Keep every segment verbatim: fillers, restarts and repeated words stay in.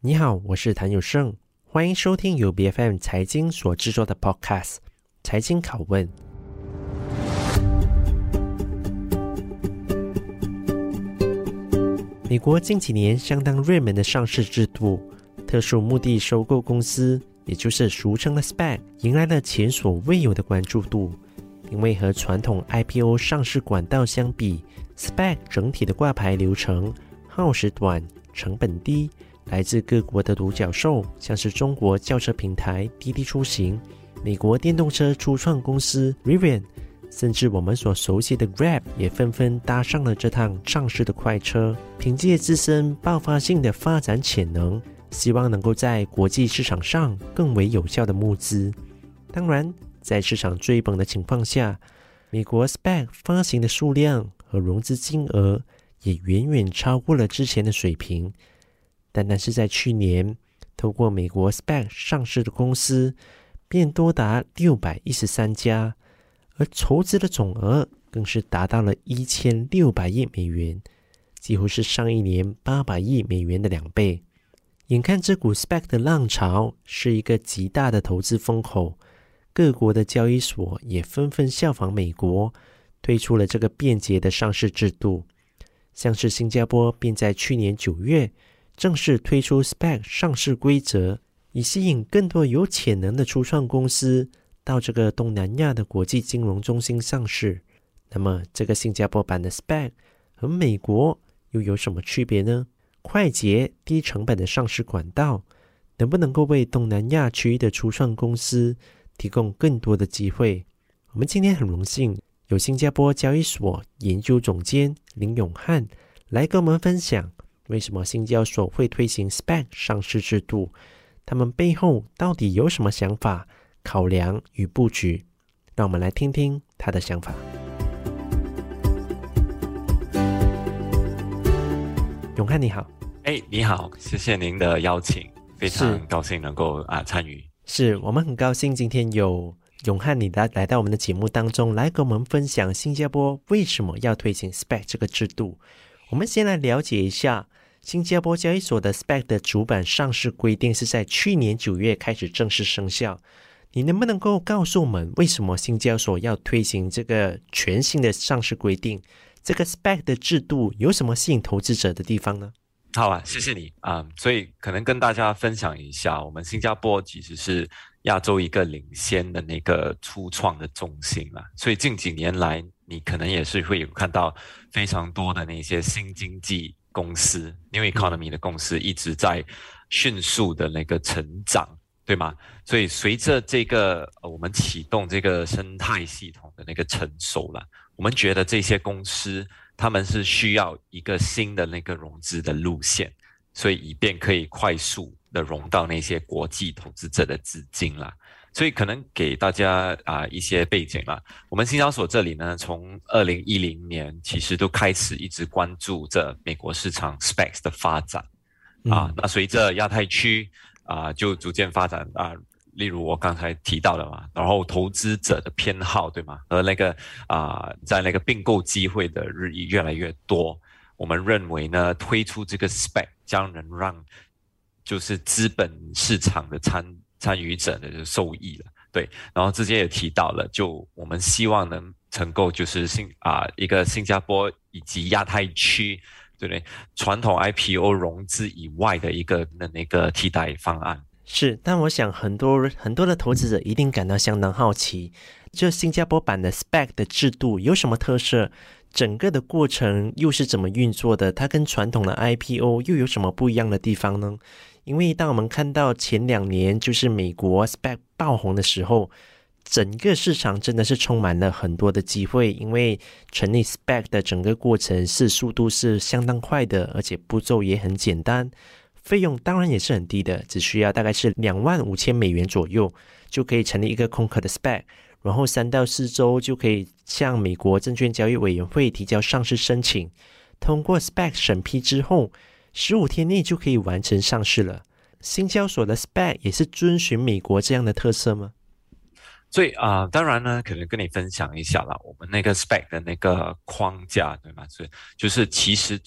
你好，我是谭友胜，欢迎收听由 B F M 财经所制作的 Podcast 财经拷问。美国近几年相当热门的上市制度，特殊目的收购公司，也就是俗称的 S P A C， 迎来了前所未有的关注度。因为和传统 I P O 上市管道相比， S P A C 整体的挂牌流程耗时短、成本低，来自各国的独角兽，像是中国轿车平台滴滴出行、美国电动车初创公司 Rivian， 甚至我们所熟悉的 Grab 也纷纷搭上了这趟上市的快车，凭借自身爆发性的发展潜能，希望能够在国际市场上更为有效的募资。当然，在市场追捧的情况下，美国 S P A C 发行的数量和融资金额也远远超过了之前的水平。单单是在去年，透过美国 S P A C 上市的公司便多达六百一十三家，而筹资的总额更是达到了一千六百亿美元，几乎是上一年八百亿美元的两倍。眼看这股 S P A C 的浪潮是一个极大的投资风口，各国的交易所也纷纷效仿美国，推出了这个便捷的上市制度。像是新加坡便在去年九月正式推出 S P A C 上市规则，以吸引更多有潜能的初创公司到这个东南亚的国际金融中心上市。那么这个新加坡版的 S P A C 和美国又有什么区别呢？快捷低成本的上市管道能不能够为东南亚区域的初创公司提供更多的机会？我们今天很荣幸有新加坡交易所研究总监林永汉来跟我们分享为什么新交所会推行 S P A C 上市制度，他们背后到底有什么想法、考量与布局？让我们来听听他的想法。永汉你好。 哎，你好，谢谢您的邀请，非常高兴能够啊参与。 是我们很高兴今天有永汉你来来到我们的节目当中，来跟我们分享新加坡为什么要推行 S P A C 这个制度。我们先来了解一下新加坡交易所的 S P A C 的主板上市规定是在去年九月开始正式生效。你能不能够告诉我们为什么新交所要推行这个全新的上市规定？这个 S P A C 的制度有什么吸引投资者的地方呢？ 好啊，谢谢你啊、嗯。所以可能跟大家分享一下，我们新加坡其实是亚洲一个领先的那个初创的中心啦。所以近几年来，你可能也是会有看到非常多的那些新经济公司 New Economy 的公司一直在迅速的那个成长，对吗？所以随着这个、呃、我们启动这个生态系统的那个成熟了，我们觉得这些公司他们是需要一个新的那个融资的路线，所以以便可以快速的融到那些国际投资者的资金啦。所以可能给大家啊、呃、一些背景啦。我们新交所这里呢，从二零一零年其实都开始一直关注着美国市场 S P A C 的发展啊、嗯。那随着亚太区啊、呃、就逐渐发展啊。呃例如我刚才提到的嘛，然后投资者的偏好，对吗？和那个啊、呃，在那个并购机会的日益越来越多，我们认为呢，推出这个 S P A C 将能让就是资本市场的参参与者呢就受益了，对。然后之前也提到了，就我们希望能成功就是新啊、呃、一个新加坡以及亚太区，对不对？传统 I P O 融资以外的一个的那个替代方案。 是，但我想很多很多的投资者一定感到相当好奇，这新加坡版的 S P A C 的制度有什么特色？整个的过程又是怎么运作的？它跟传统的 I P O 又有什么不一样的地方呢？因为当我们看到前两年就是美国 S P A C 爆红的时候，整个市场真的是充满了很多的机会，因为成立 S P A C 的整个过程是速度是相当快的，而且步骤也很简单。费用当然也是很低的，只需要大概是两万五千美元左右，就可以成立一个空壳的 S P A C， 然后三到四周就可以向美国证券交易委员会提交上市申请，通过 S P A C 审批之后，十五天内就可以完成上市了。新交所的 S P A C 也是遵循美国这样的特色吗？ 所以啊、呃，当然呢，可能跟你分享一下啦，我们那个 S P A C 的那个框架，对吗？所以就是其实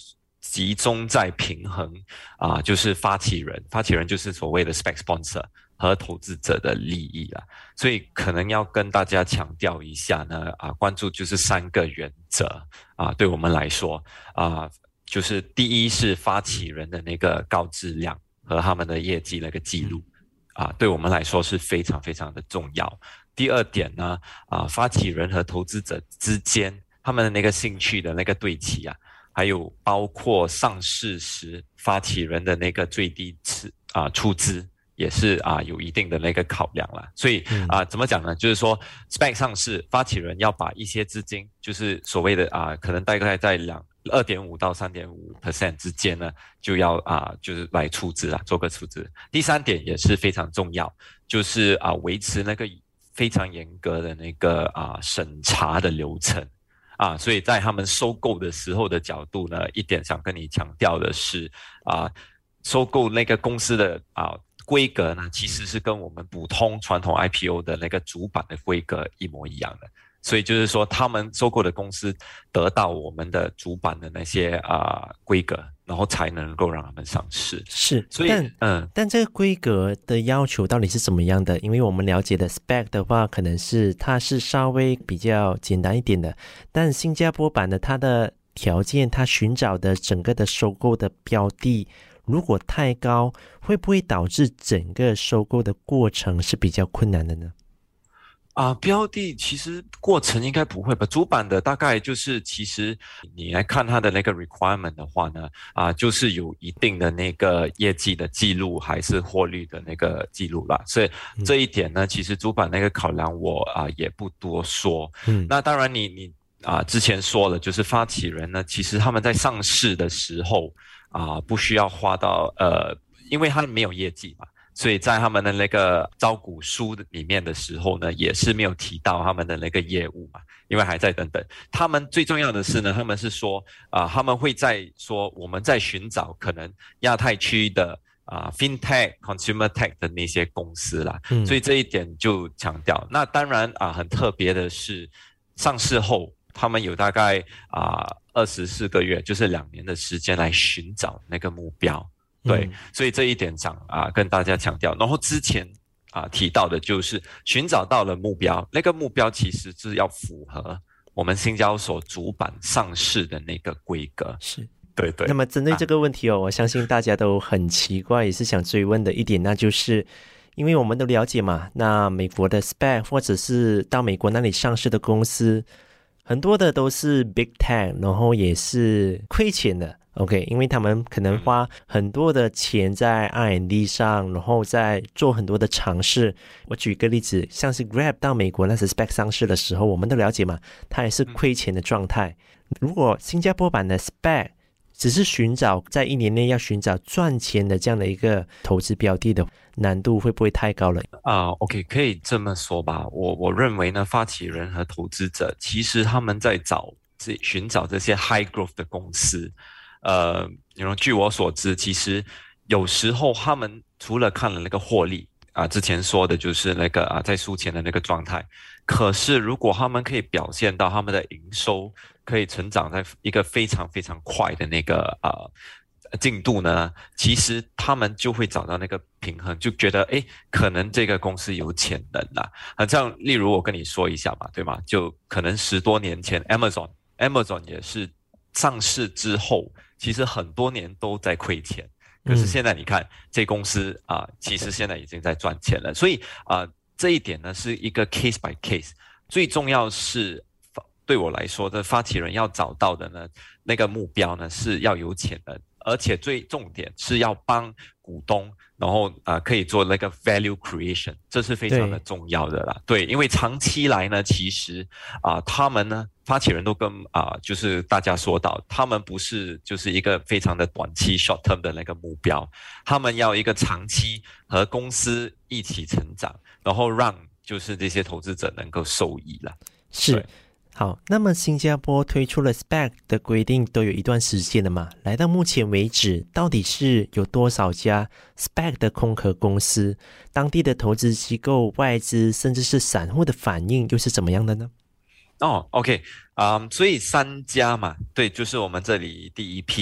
集中在平衡啊、就是发起人，发起人就是所谓的 SPAC sponsor 和投资者的利益啦。所以可能要跟大家强调一下呢，啊，关注就是三个原则啊，对我们来说啊，就是第一是发起人的那个高质量和他们的业绩那个记录啊，对我们来说是非常非常的重要。第二点呢，啊，发起人和投资者之间他们的那个兴趣的那个对齐啊，还有包括上市时发起人的那个最低次啊出资也是啊有一定的那个考量啦。所以啊怎么讲呢？就是说 S P A C 上市，发起人要把一些资金，就是所谓的啊可能大概在两 二点五 到 三点五 percent 之间呢，就要啊就是来出资啦，做个出资。第三点也是非常重要，就是啊维持那个非常严格的那个啊审查的流程。啊，所以在他们收购的时候的角度呢，一点想跟你强调的是，啊，收购那个公司的啊规格呢，其实是跟我们普通传统 I P O 的那个主板的规格一模一样的。所以就是说，他们收购的公司得到我们的主板的那些啊规格，然后才能够让他们上市。 是， 所以但嗯， 但这个规格的要求到底是怎么样的？因为我们了解的 S P A C 的话，可能是它是稍微比较简单一点的，但新加坡版的它的条件，它寻找的整个的收购的标的，如果太高，会不会导致整个收购的过程是比较困难的呢？ 啊，标的其实过程应该不会吧？主板的大概就是，其实你来看它的那个 requirement 的话呢，啊，就是有一定的那个业绩的记录，还是获利的那个记录啦。所以这一点呢，其实主板那个考量我啊也不多说。嗯，那当然你你啊之前说了，就是发起人呢，其实他们在上市的时候啊，不需要花到呃，因为他没有业绩嘛。所以在他们的那个招股书里面的时候呢，也是没有提到他们的那个业务嘛，因为还在等等。他们最重要的是呢，他们是说啊、呃，他们会在说我们在寻找可能亚太区的啊、呃、FinTech、Consumer Tech 的那些公司啦，嗯、所以这一点就强调。那当然啊、呃，很特别的是上市后，他们有大概啊二十四个月，就是两年的时间来寻找那个目标。对，嗯、所以这一点上啊，跟大家强调。然后之前啊提到的就是寻找到了目标，那个目标其实是要符合我们新交所主板上市的那个规格。 是， 对对。 那么针对这个问题哦，啊、我相信大家都很奇怪，也是想追问的一点，那就是因为我们都了解嘛，那美国的 S P A C 或者是到美国那里上市的公司，很多的都是 Big Tech， 然后也是亏钱的。OK， 因为他们可能花很多的钱在 R and D 上，然后在做很多的尝试。我举一个例子，像是 Grab 到美国那时 S P A C 上市的时候，我们都了解嘛，它也是亏钱的状态。如果新加坡版的 S P A C 只是寻找在一年内要寻找赚钱的这样的一个投资标的的难度会不会太高了啊、uh, ？OK， 可以这么说吧。我我认为呢，发起人和投资者其实他们在找这寻找这些 high growth 的公司。呃，据我所知，其实有时候他们除了看了那个获利啊，之前说的就是那个啊在输钱的那个状态，可是如果他们可以表现到他们的营收可以成长在一个非常非常快的那个呃进度呢，其实他们就会找到那个平衡，就觉得诶，可能这个公司有潜能啦。好像例如我跟你说一下嘛，对吗？就可能十多年前 Amazon Amazon 也是上市之后。其实很多年都在亏钱，可是现在你看、嗯、这公司啊、呃，其实现在已经在赚钱了。所以啊、呃，这一点呢是一个 case by case。最重要是对我来说的发起人要找到的呢，那个目标呢是要有潜能，而且最重点是要帮股东，然后啊、呃、可以做那个 value creation， 这是非常的重要的啦。对，对因为长期来呢，其实啊、呃、他们呢。发起人都跟啊、呃，就是大家说到，他们不是就是一个非常的短期 short term 的那个目标，他们要一个长期和公司一起成长，然后让就是这些投资者能够受益了。 是，好，那么新加坡推出了 S P A C 的规定都有一段时间了嘛？来到目前为止，到底是有多少家 S P A C 的空壳公司？当地的投资机构、外资甚至是散户的反应又是怎么样的呢？ 哦 ，OK， 啊、um, 所以三家嘛，对，就是我们这里第一批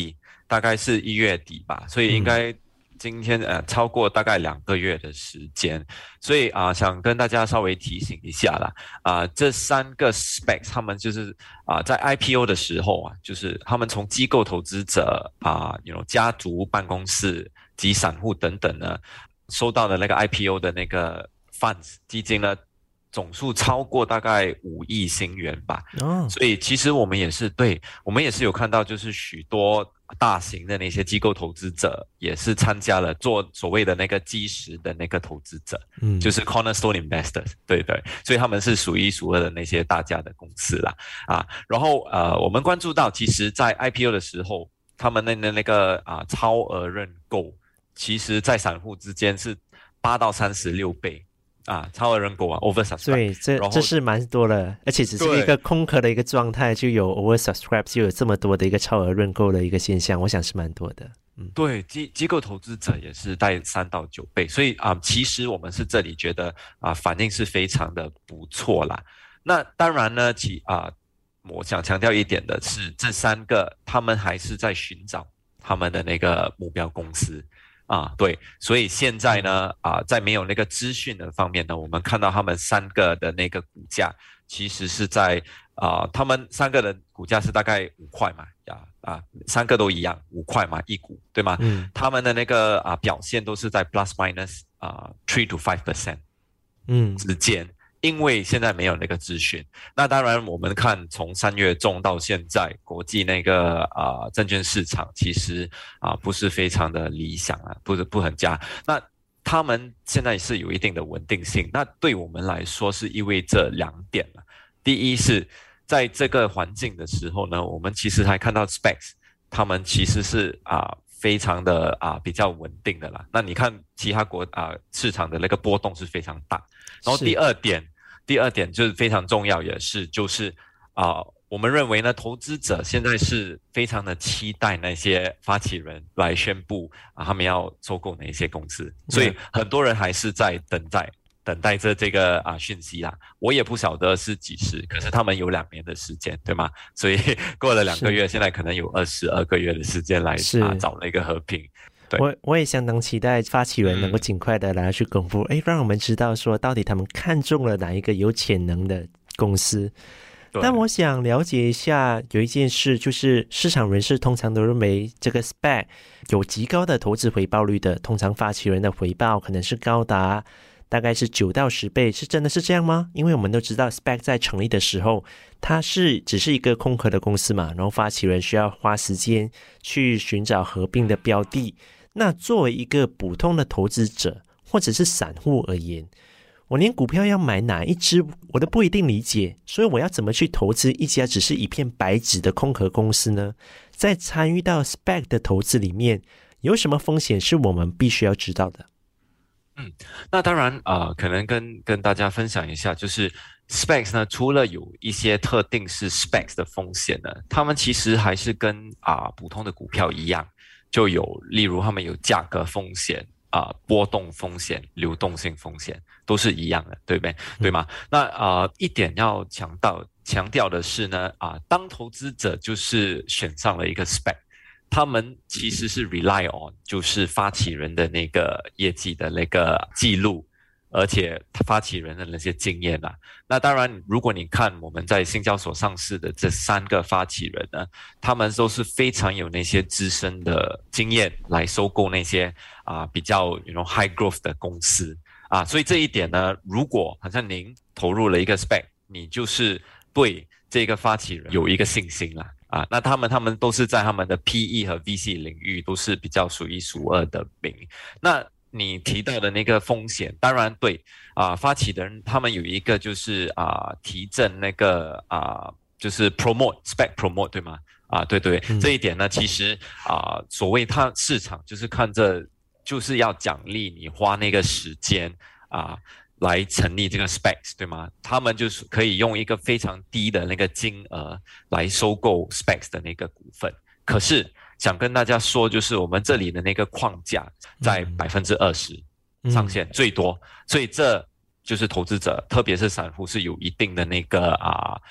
大概是一月底吧，所以应该今天呃超过大概两个月的时间，所以啊、呃、想跟大家稍微提醒一下啦，啊、呃、这三个 specs 他们就是啊、呃、在 I P O 的时候啊，就是他们从机构投资者啊，有、呃、家族办公室及散户等等呢，收到的那个 I P O 的那个 funds 基金呢，总数超过大概五亿新元吧。哦，所以其实我们也是对，我们也是有看到，就是许多大型的那些机构投资者也是参加了做所谓的那个基石的那个投资者，嗯，就是 cornerstone investors， 对对，所以他们是数一数二的那些大家的公司啦，啊，然后呃，我们关注到，其实在 I P O 的时候，他们那那个啊超额认购，其实在散户之间是八到三十六倍。啊，超额认购啊 ，oversubscribe， 对，这这是蛮多的，而且只是一个空壳的一个状态，就有 oversubscribe， 就有这么多的一个超额认购的一个现象，我想是蛮多的。嗯，对， 机机构投资者也是带三到九倍，所以啊、呃，其实我们是这里觉得啊、呃，反应是非常的不错啦。那当然呢，其啊、呃，我想强调一点的是，这三个他们还是在寻找他们的那个目标公司。啊，对，所以现在呢，啊，在没有那个资讯的方面呢，我们看到他们三个的那个股价，其实是在啊，他们三个的股价是大概五块嘛，呀啊，三个都一样，五块嘛一股，对吗？嗯，他们的那个啊表现都是在 plus minus 啊 three to five percent 嗯之间。因为现在没有那个资讯，那当然我们看从三月中到现在，国际那个啊、呃、证券市场其实啊、呃、不是非常的理想啊，不是不很佳。那他们现在是有一定的稳定性，那对我们来说是意味着两点了。第一是在这个环境的时候呢，我们其实还看到 specs， 他们其实是啊、呃、非常的啊、呃、比较稳定的啦。那你看其他国啊、呃、市场的那个波动是非常大。然后第二点。第二点就是非常重要，也是就是啊、呃，我们认为呢，投资者现在是非常的期待那些发起人来宣布啊，他们要收购哪一些公司，所以很多人还是在等待等待着这个啊讯息啦。我也不晓得是几时，可是他们有两年的时间，对吗？所以过了两个月，现在可能有二十二个月的时间来啊找那个和平。 我我也相当期待发起人能够尽快的来去公布，哎、嗯，让我们知道说到底他们看中了哪一个有潜能的公司。但我想了解一下，有一件事就是市场人士通常都认为这个 S P A C 有极高的投资回报率的，通常发起人的回报可能是高达大概是九到十倍，是真的是这样吗？因为我们都知道 S P A C 在成立的时候，它是只是一个空壳的公司嘛，然后发起人需要花时间去寻找合并的标的。那作为一个普通的投资者或者是散户而言，我连股票要买哪一支我都不一定理解，所以我要怎么去投资一家只是一片白纸的空壳公司呢？在参与到 S P A C 的投资里面，有什么风险是我们必须要知道的？ 嗯，那当然呃，可能跟跟大家分享一下，就是 S P A C 呢，除了有一些特定是 S P A C 的风险呢，他们其实还是跟啊、呃、普通的股票一样。就有，例如他们有价格风险啊、呃、波动风险、流动性风险，都是一样的，对不对？嗯、对吗？那啊、呃，一点要强调强调的是呢，啊、呃，当投资者就是选上了一个 S P A C， 他们其实是 rely on 就是发起人的那个业绩的那个记录。而且发起人的那些经验啊，那当然，如果你看我们在新交所上市的这三个发起人呢，他们都是非常有那些资深的经验来收购那些啊、呃、比较 you know high growth 的公司啊，所以这一点呢，如果好像您投入了一个 S P A C， 你就是对这个发起人有一个信心啦。啊，那他们他们都是在他们的 P E 和 V C 领域都是比较数一数二的名。那你提到的那个风险，当然对啊、呃，发起的人他们有一个就是啊、呃、提振那个啊、呃、就是 promote S P A C promote 对吗？啊，对对，嗯、这一点呢，其实啊、呃、所谓它市场就是看着就是要奖励你花那个时间啊、呃、来成立这个 S P A C 对吗？他们就是可以用一个非常低的那个金额来收购 S P A C 的那个股份，可是。想跟大家说，就是我们这里的那个框架在百分之二十上限最多，嗯、所以这就是投资者，特别是散户是有一定的那个啊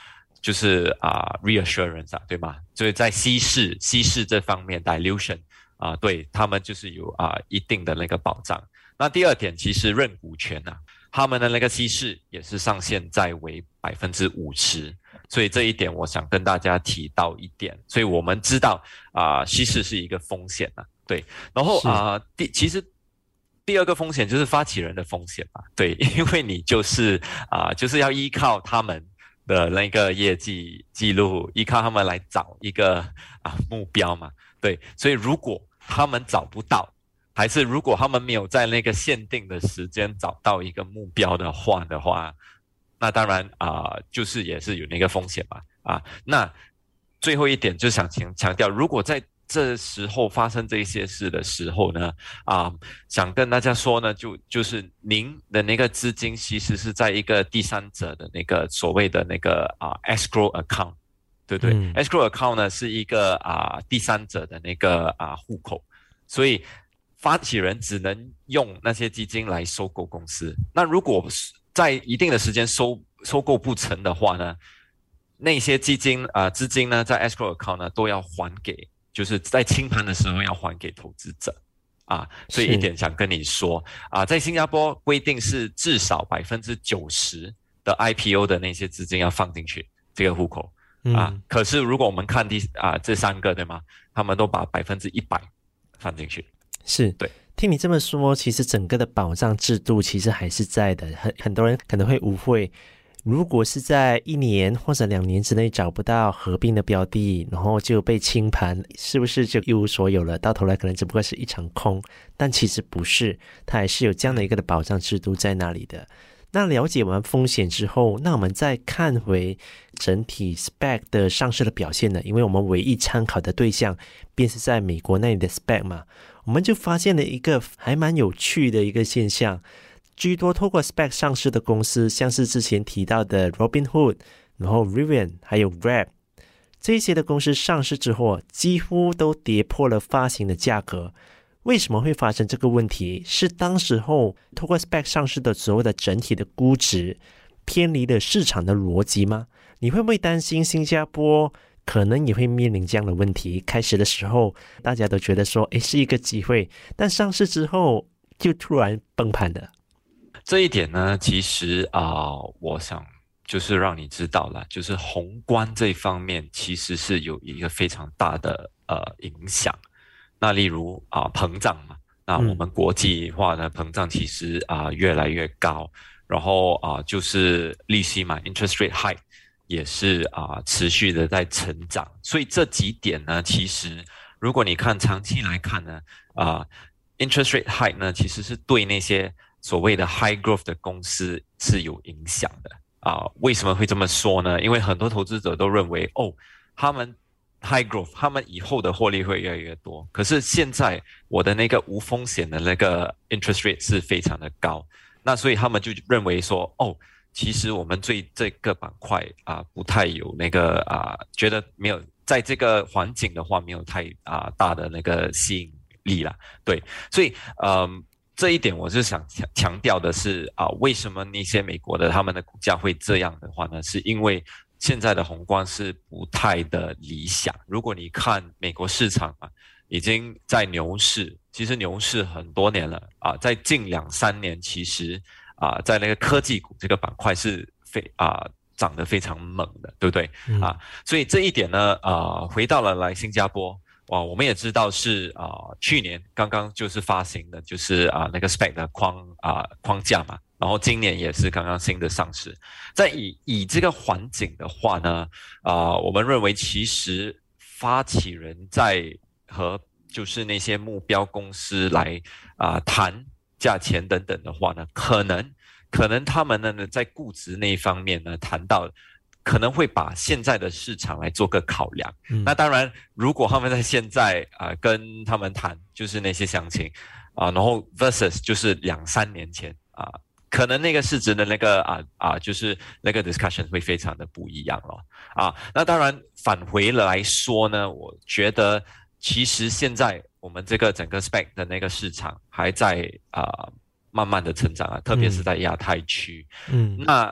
就是啊、呃、reassurance 啊，对吗？所以在稀释稀释这方面 dilution 啊、呃，对他们就是有啊、呃、一定的那个保障。那第二点，其实认股权啊，他们的那个稀释也是上限在为百分之五十，所以这一点我想跟大家提到一点。所以我们知道啊、呃，稀释是一个风险啊，对。然后啊、呃，第其实。第二个风险就是发起人的风险嘛，对，因为你就是啊、呃，就是要依靠他们的那个业绩记录，依靠他们来找一个啊目标嘛，对，所以如果他们找不到，还是如果他们没有在那个限定的时间找到一个目标的话的话，那当然啊、呃，就是也是有那个风险嘛，啊，那最后一点就想强强调，如果在这时候发生这些事的时候呢，啊、呃，想跟大家说呢，就就是您的那个资金其实是在一个第三者的那个所谓的那个啊、呃、escrow account， 对不对、嗯、？escrow account 呢是一个啊、呃、第三者的那个啊、呃、户口，所以发起人只能用那些基金来收购公司。那如果在一定的时间收收购不成的话呢，那些基金啊、呃、资金呢在 escrow account 呢都要还给。就是在清盘的时候要还给投资者啊，所以一点想跟你说啊，在新加坡规定是至少百分之九十的 I P O 的那些资金要放进去这个户口啊、嗯。可是如果我们看第啊这三个对吗？他们都把百分之一百放进去， 是对。 听你这么说，其实整个的保障制度其实还是在的。很很多人可能会误会。如果是在一年或者两年之内找不到合并的标的，然后就被清盘，是不是就一无所有了？到头来可能只不过是一场空，但其实不是，它还是有这样的一个的保障制度在那里的。那了解完风险之后，那我们再看回整体 S P A C 的上市的表现呢？因为我们唯一参考的对象便是在美国那里的 S P A C 嘛，我们就发现了一个还蛮有趣的一个现象。居多透过 S P A C 上市的公司，像是之前提到的 Robinhood， 然后 Rivian 还有 Grab 这些的公司上市之后，几乎都跌破了发行的价格。为什么会发生这个问题？是当时候透过 S P A C 上市的所谓的整体的估值偏离了市场的逻辑吗？你会不会担心新加坡可能也会面临这样的问题？开始的时候大家都觉得说，诶，是一个机会，但上市之后就突然崩盘了。 这一点呢，其实啊、呃，我想就是让你知道了，就是宏观这方面其实是有一个非常大的呃影响。那例如啊、呃、膨胀嘛，那我们国际化的膨胀其实啊、呃、越来越高，然后啊、呃、就是利息嘛 ，interest rate hike 也是啊、呃、持续的在成长。所以这几点呢，其实如果你看长期来看呢，啊、呃、interest rate hike 呢其实是对那些所谓的 high growth 的公司是有影响的啊、呃，为什么会这么说呢？因为很多投资者都认为，哦，他们 high growth， 他们以后的获利会越来越多。可是现在我的那个无风险的那个 interest rate 是非常的高，那所以他们就认为说，哦，其实我们对这个板块啊、呃、不太有那个啊、呃，觉得没有在这个环境的话没有太啊、呃、大的那个吸引力啦，对，所以嗯。呃这一点我是想强调的是啊、呃，为什么那些美国的他们的股价会这样的话呢？是因为现在的宏观是不太的理想。如果你看美国市场啊，已经在牛市，其实牛市很多年了啊，在近两三年，其实啊，在那个科技股这个板块是非啊涨得非常猛的，对不对、嗯、啊？所以这一点呢，啊，回到了来新加坡。哇，我们也知道是啊、呃，去年刚刚就是发行的，就是啊、呃、那个 S P A C 的框啊、呃、框架嘛，然后今年也是刚刚新的上市。在以以这个环境的话呢，啊、呃，我们认为其实发起人在和就是那些目标公司来啊、呃、谈价钱等等的话呢，可能可能他们呢在估值那一方面呢谈到。可能会把现在的市场来做个考量、嗯、那当然如果他们在现在啊、呃、跟他们谈就是那些详情啊、呃，然后 versus 就是两三年前啊、呃，可能那个市值的那个啊啊、呃、就是那个 discussion 会非常的不一样了啊。那当然返回来说呢，我觉得其实现在我们这个整个 S P A C 的那个市场还在啊、呃、慢慢的成长啊，特别是在亚太区，嗯，那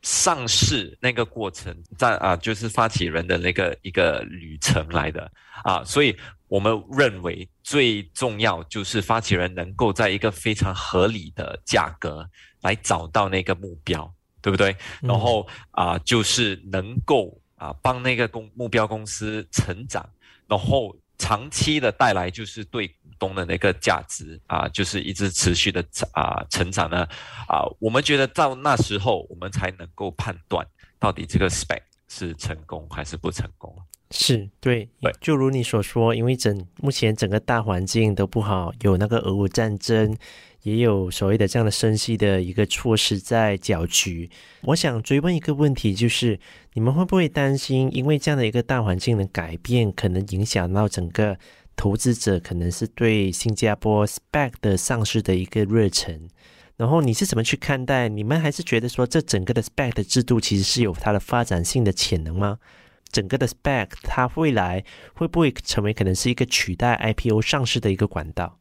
上市那个过程在啊，就是发起人的那个一个旅程来的啊，所以我们认为最重要就是发起人能够在一个非常合理的价格来找到那个目标，对不对？ 嗯、 然后啊，就是能够啊帮那个公目标公司成长，然后长期的带来就是对股东的那个价值啊，就是一直持续的啊成长呢啊，我们觉得到那时候我们才能够判断到底这个 spec 是成功还是不成功。 是对， 对， 就如你所说，因为整目前整个大环境都不好，有那个俄乌战争，也有所谓的这样的升息的一个措施在搅局。我想追问一个问题，就是你们会不会担心，因为这样的一个大环境的改变，可能影响到整个投资者可能是对新加坡 S P A C 的上市的一个热忱？然后你是怎么去看待？你们还是觉得说，这整个的 S P A C 的制度其实是有它的发展性的潜能吗？整个的 S P A C 它未来会不会成为可能是一个取代 I P O 上市的一个管道？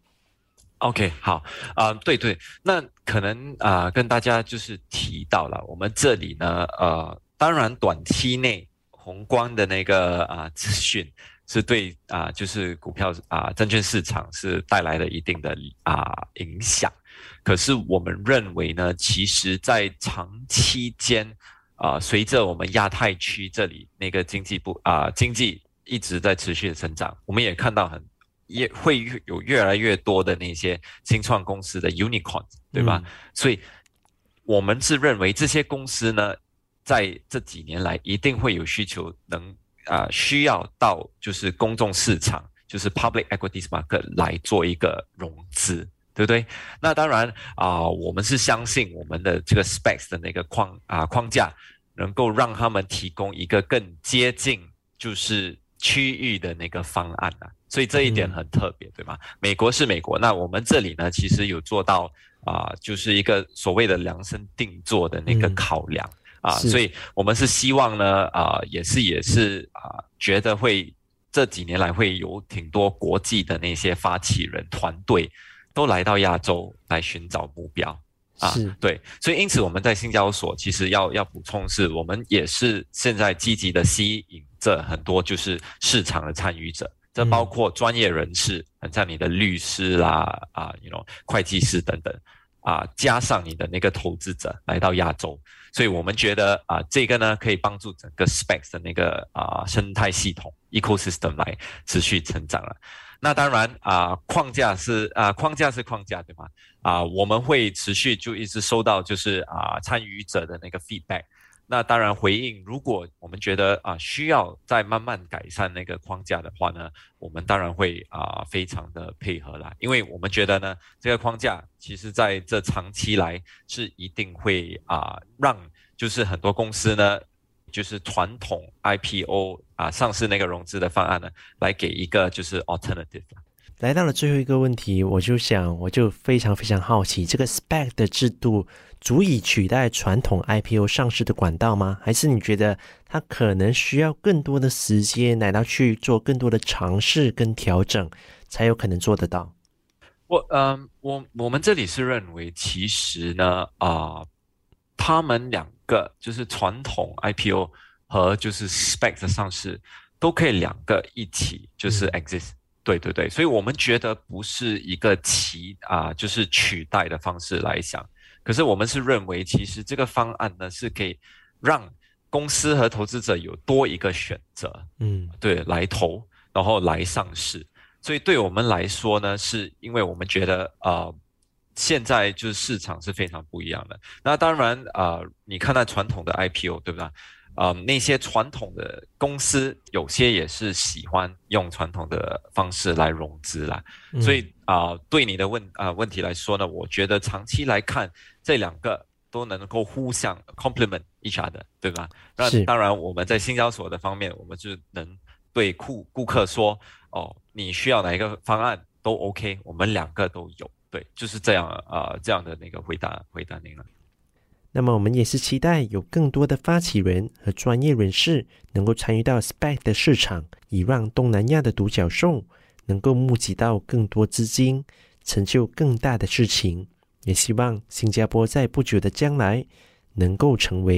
OK， 好啊、呃，对对，那可能啊、呃、跟大家就是提到了，我们这里呢，呃，当然短期内宏观的那个啊、呃、资讯是对啊、呃、就是股票啊、呃、证券市场是带来了一定的啊、呃、影响，可是我们认为呢，其实在长期间啊、呃，随着我们亚太区这里那个经济不啊、呃、经济一直在持续的增长，我们也看到很。也会有越来越多的那些新创公司的 unicorn， 对吧？嗯、所以我们是认为这些公司呢，在这几年来一定会有需求能，能、呃、啊需要到就是公众市场，就是 public equities market 来做一个融资，对不对？那当然啊、呃，我们是相信我们的这个 specs 的那个框啊、呃、框架，能够让他们提供一个更接近就是区域的那个方案啊。所以这一点很特别，对吗？美国是美国，那我们这里呢，其实有做到啊、呃，就是一个所谓的量身定做的那个考量、嗯、啊，所以我们是希望呢，啊、呃，也是也是啊、呃，觉得会这几年来会有挺多国际的那些发起人团队都来到亚洲来寻找目标啊，对，所以因此我们在新交所其实要要补充是，我们也是现在积极的吸引着很多就是市场的参与者。这包括专业人士，很像你的律师啦，啊 ，you know， 会计师等等，啊，加上你的那个投资者来到亚洲，所以我们觉得啊，这个呢可以帮助整个 Specs 的那个啊生态系统 ecosystem 来持续成长了。那当然啊，框架是啊框架是框架，对吗？啊，我们会持续就一直收到就是啊参与者的那个 feedback。那当然回应，如果我们觉得啊、呃、需要再慢慢改善那个框架的话呢，我们当然会啊、呃、非常的配合啦，因为我们觉得呢这个框架其实在这长期来是一定会啊、呃、让就是很多公司呢就是传统 I P O 啊、呃、上市那个融资的方案呢来给一个就是 alternative。 来到了最后一个问题，我就想我就非常非常好奇，这个 S P A C 的制度足以取代传统 I P O 上市的管道吗？还是你觉得它可能需要更多的时间来到去做更多的尝试跟调整，才有可能做得到？ 我嗯，我我们这里是认为，其实呢啊、呃，他们两个就是传统 I P O 和就是 S P A C 的上市都可以两个一起就是 exist、嗯。对对对，所以我们觉得不是一个其啊、呃，就是取代的方式来想。可是我们是认为，其实这个方案呢是可以让公司和投资者有多一个选择，嗯，对，来投，然后来上市。所以对我们来说呢，是因为我们觉得呃，现在就是市场是非常不一样的。那当然呃，你看到传统的 I P O 对不对？呃，那些传统的公司有些也是喜欢用传统的方式来融资啦，嗯、所以啊、呃，对你的问啊、呃、问题来说呢，我觉得长期来看，这两个都能够互相 complement each other， 对吧？那当然，我们在新交所的方面，我们就能对顾顾客说，哦，你需要哪一个方案都 OK， 我们两个都有，对，就是这样啊、呃，这样的那个回答回答您了。 那么我们也是期待有更多的发起人和专业人士能够参与到 S P A C 的市场，以让东南亚的独角兽能够募集到更多资金，成就更大的事情。也希望新加坡在不久的将来能够成为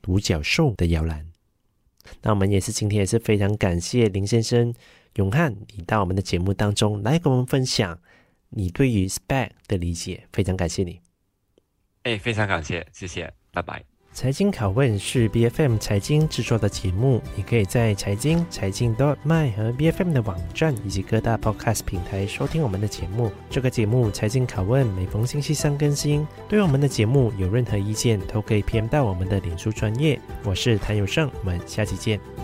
独角兽的摇篮。那我们也是今天也是非常感谢林先生永汉你到我们的节目当中来跟我们分享你对于 S P A C 的理解，非常感谢你。 哎，非常感谢，谢谢，拜拜。 财经拷问是 B F M 财经制作的节目，你可以在财经、财经 .my 和 B F M 的网站以及各大 Podcast 平台收听我们的节目。这个节目财经拷问每逢星期三更新。对我们的节目有任何意见，都可以 P M 到我们的脸书专页。我是谭友胜，我们下期见。